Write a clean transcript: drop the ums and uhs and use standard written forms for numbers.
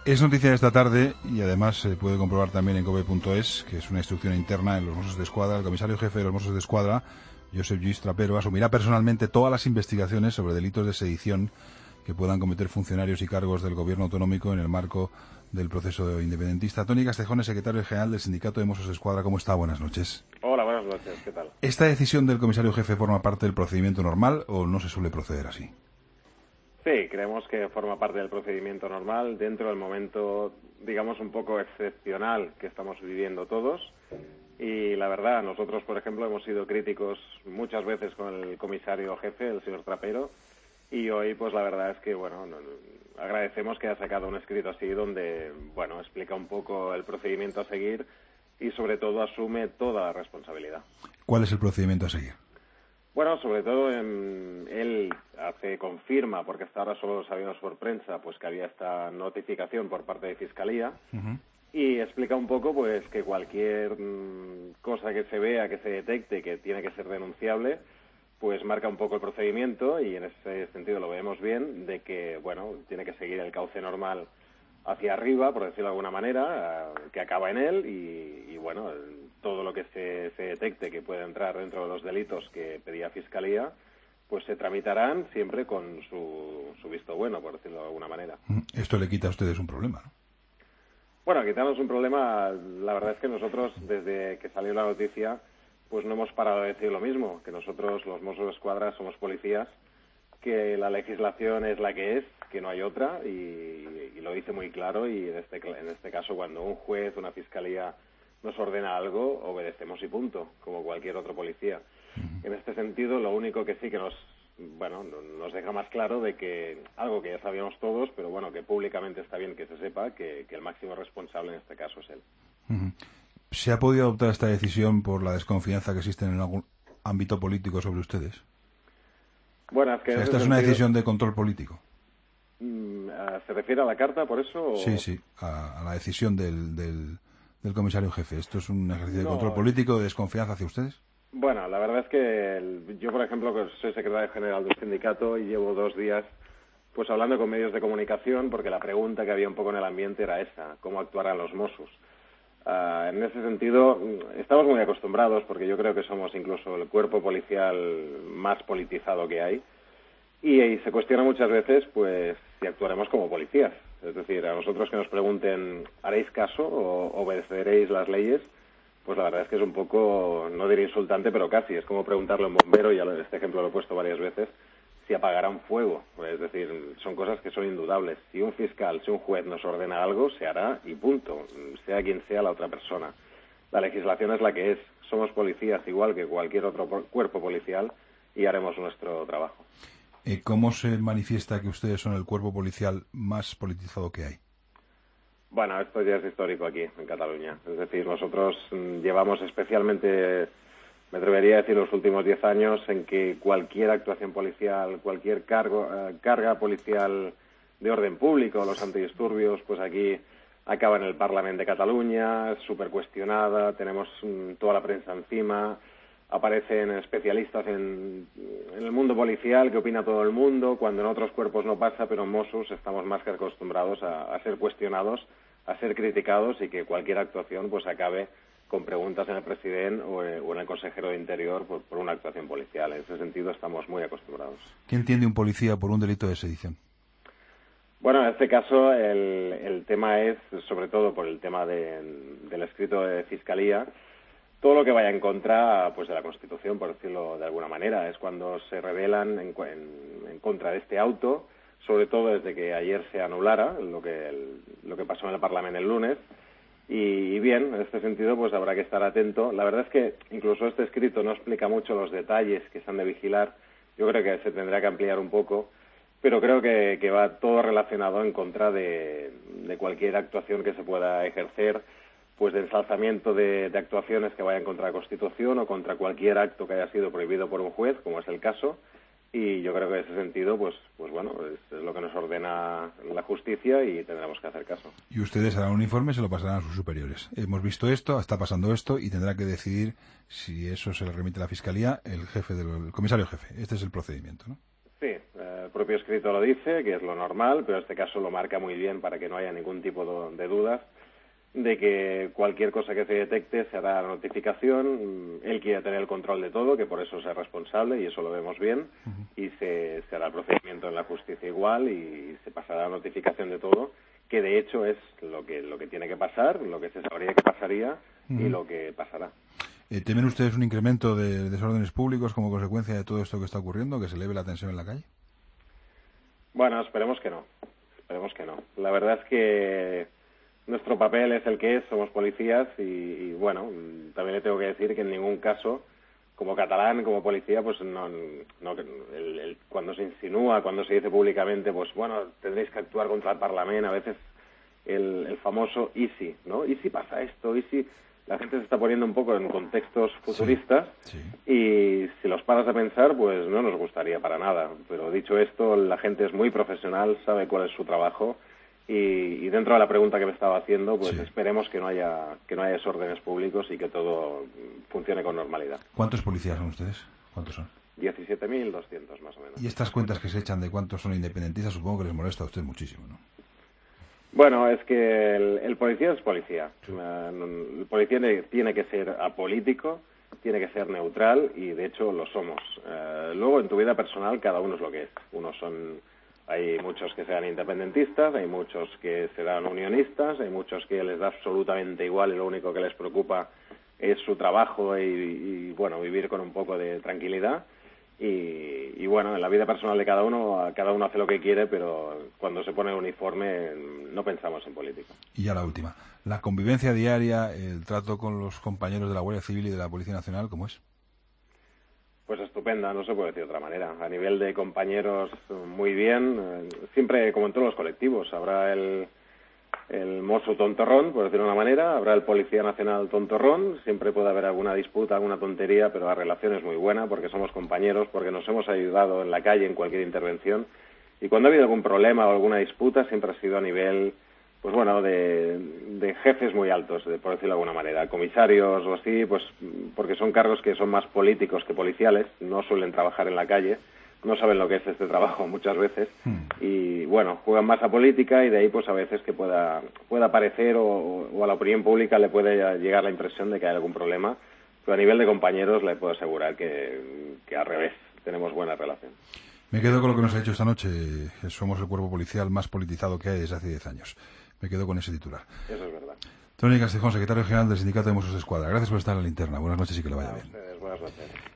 Es noticia de esta tarde y además se puede comprobar también en cope.es, que es una instrucción interna en los Mossos de Escuadra. El comisario jefe de los Mossos de Escuadra, Josep Lluís Trapero, asumirá personalmente todas las investigaciones sobre delitos de sedición que puedan cometer funcionarios y cargos del gobierno autonómico en el marco del proceso independentista. Toni Castejón es secretario general del Sindicato de Mossos de Escuadra. ¿Cómo está? Buenas noches. Hola, buenas noches. ¿Qué tal? ¿Esta decisión del comisario jefe forma parte del procedimiento normal o no se suele proceder así? Sí, creemos que forma parte del procedimiento normal dentro del momento, digamos, un poco excepcional que estamos viviendo todos. Y la verdad, nosotros, por ejemplo, hemos sido críticos muchas veces con el comisario jefe, el señor Trapero, y hoy, pues la verdad es que, bueno, agradecemos que haya sacado un escrito así donde, bueno, explica un poco el procedimiento a seguir y, sobre todo, asume toda la responsabilidad. ¿Cuál es el procedimiento a seguir? Bueno, sobre todo él confirma, porque hasta ahora solo lo sabíamos por prensa, pues que había esta notificación por parte de Fiscalía, y explica un poco pues que cualquier cosa que se vea, que se detecte, que tiene que ser denunciable, pues marca un poco el procedimiento, y en ese sentido lo vemos bien, de que, bueno, tiene que seguir el cauce normal hacia arriba, por decirlo de alguna manera, que acaba en él, y bueno, todo lo que se detecte que puede entrar dentro de los delitos que pedía Fiscalía, pues se tramitarán siempre con su visto bueno, por decirlo de alguna manera. Esto le quita a ustedes un problema, ¿no? Bueno, quitarnos un problema, la verdad es que nosotros, desde que salió la noticia, pues no hemos parado de decir lo mismo, que nosotros, los Mossos de Escuadra, somos policías, que la legislación es la que es, que no hay otra, y lo dice muy claro, y en este caso, cuando un juez, una fiscalía nos ordena algo, obedecemos y punto, como cualquier otro policía. En este sentido, lo único que sí que nos deja más claro de que algo que ya sabíamos todos, pero bueno, que públicamente está bien que se sepa, que el máximo responsable en este caso es él. ¿Se ha podido adoptar esta decisión por la desconfianza que existe en algún ámbito político sobre ustedes? Bueno, es que ¿esta es una decisión de control político? ¿Se refiere a la carta, por eso? ¿O? Sí, a la decisión del comisario jefe. ¿Esto es un ejercicio de control político, de desconfianza hacia ustedes? Bueno, la verdad es que yo, por ejemplo, que soy secretario general del sindicato y llevo 2 días pues hablando con medios de comunicación, porque la pregunta que había un poco en el ambiente era esa: ¿cómo actuarán los Mossos? En ese sentido, estamos muy acostumbrados, porque yo creo que somos incluso el cuerpo policial más politizado que hay, y se cuestiona muchas veces pues si actuaremos como policías. Es decir, a nosotros que nos pregunten, ¿haréis caso o obedeceréis las leyes? Pues la verdad es que es un poco, no diré insultante, pero casi. Es como preguntarle a un bombero, y este ejemplo lo he puesto varias veces, si apagarán fuego. Es decir, son cosas que son indudables. Si un fiscal, si un juez nos ordena algo, se hará y punto, sea quien sea la otra persona. La legislación es la que es. Somos policías igual que cualquier otro cuerpo policial y haremos nuestro trabajo. ¿Cómo se manifiesta que ustedes son el cuerpo policial más politizado que hay? Bueno, esto ya es histórico aquí, en Cataluña. Es decir, nosotros llevamos especialmente, me atrevería a decir, los últimos 10 años en que cualquier actuación policial, cualquier carga policial de orden público, los antidisturbios, pues aquí acaba en el Parlamento de Cataluña, es súper cuestionada, tenemos toda la prensa encima, aparecen especialistas en el mundo policial, que opina todo el mundo, cuando en otros cuerpos no pasa, pero en Mossos estamos más que acostumbrados a ser cuestionados, a ser criticados, y que cualquier actuación pues acabe con preguntas en el presidente o en el consejero de Interior por una actuación policial. En ese sentido estamos muy acostumbrados. ¿Qué entiende un policía por un delito de sedición? Bueno, en este caso el tema es, sobre todo por el tema del escrito de Fiscalía, todo lo que vaya en contra pues de la Constitución, por decirlo de alguna manera. Es cuando se rebelan en contra de este auto, sobre todo desde que ayer se anulara lo que pasó en el Parlamento el lunes. Y bien, en este sentido pues habrá que estar atento. La verdad es que incluso este escrito no explica mucho los detalles que se han de vigilar. Yo creo que se tendrá que ampliar un poco, pero creo que va todo relacionado en contra de cualquier actuación que se pueda ejercer, pues de ensalzamiento de actuaciones que vayan contra la Constitución o contra cualquier acto que haya sido prohibido por un juez, como es el caso. Y yo creo que en ese sentido, pues bueno, es lo que nos ordena la justicia y tendremos que hacer caso. Y ustedes harán un informe y se lo pasarán a sus superiores. Hemos visto esto, está pasando esto, y tendrá que decidir si eso se le remite a la Fiscalía, el comisario jefe. Este es el procedimiento, ¿no? Sí, propio escrito lo dice, que es lo normal, pero este caso lo marca muy bien para que no haya ningún tipo de dudas de que cualquier cosa que se detecte se hará notificación. Él quiere tener el control de todo, que por eso es responsable, y eso lo vemos bien, y se hará el procedimiento en la justicia igual y se pasará la notificación de todo, que de hecho es lo que tiene que pasar, lo que se sabría que pasaría y lo que pasará. ¿Temen ustedes un incremento de desórdenes públicos como consecuencia de todo esto que está ocurriendo, que se eleve la tensión en la calle? Bueno, esperemos que no. La verdad es que nuestro papel es el que es, somos policías y bueno, también le tengo que decir que en ningún caso, como catalán, como policía, pues cuando se insinúa, cuando se dice públicamente, pues bueno, tendréis que actuar contra el Parlamento, a veces el famoso ¿y si?, ¿no? ¿Y si pasa esto? ¿Y si...? La gente se está poniendo un poco en contextos futuristas y si los paras a pensar, pues no nos gustaría para nada. Pero dicho esto, la gente es muy profesional, sabe cuál es su trabajo y dentro de la pregunta que me estaba haciendo, pues esperemos que no haya desórdenes públicos y que todo funcione con normalidad. ¿Cuántos policías son ustedes? ¿Cuántos son? 17.200 más o menos. Y estas cuentas que se echan de cuántos son independentistas, supongo que les molesta a usted muchísimo, ¿no? Bueno, es que el policía es policía. El policía tiene que ser apolítico, tiene que ser neutral y de hecho lo somos. Luego en tu vida personal cada uno es lo que es. Hay muchos que sean independentistas, hay muchos que serán unionistas, hay muchos que les da absolutamente igual y lo único que les preocupa es su trabajo y bueno, vivir con un poco de tranquilidad. Y bueno, en la vida personal de cada uno hace lo que quiere, pero cuando se pone el uniforme no pensamos en política. Y ya la última, la convivencia diaria, el trato con los compañeros de la Guardia Civil y de la Policía Nacional, ¿cómo es? Pues estupenda, no se puede decir de otra manera. A nivel de compañeros, muy bien. Siempre, como en todos los colectivos, habrá el mozo tontorrón, por decirlo de una manera, habrá el policía nacional tontorrón, siempre puede haber alguna disputa, alguna tontería, pero la relación es muy buena porque somos compañeros, porque nos hemos ayudado en la calle en cualquier intervención y cuando ha habido algún problema o alguna disputa siempre ha sido a nivel, pues bueno, de jefes muy altos, por decirlo de alguna manera, comisarios o así, pues porque son cargos que son más políticos que policiales, no suelen trabajar en la calle, no saben lo que es este trabajo muchas veces y bueno, juegan más a política y de ahí pues a veces que pueda parecer o a la opinión pública le puede llegar la impresión de que hay algún problema, pero a nivel de compañeros le puedo asegurar que al revés, tenemos buena relación. Me quedo con lo que nos ha dicho esta noche, somos el cuerpo policial más politizado que hay desde hace 10 años. Me quedo con ese titular. Eso es verdad. Toni Castejón, secretario general del Sindicato de Mossos de Escuadra. Gracias por estar en la linterna. Buenas noches y que le vaya bien. Buenas noches.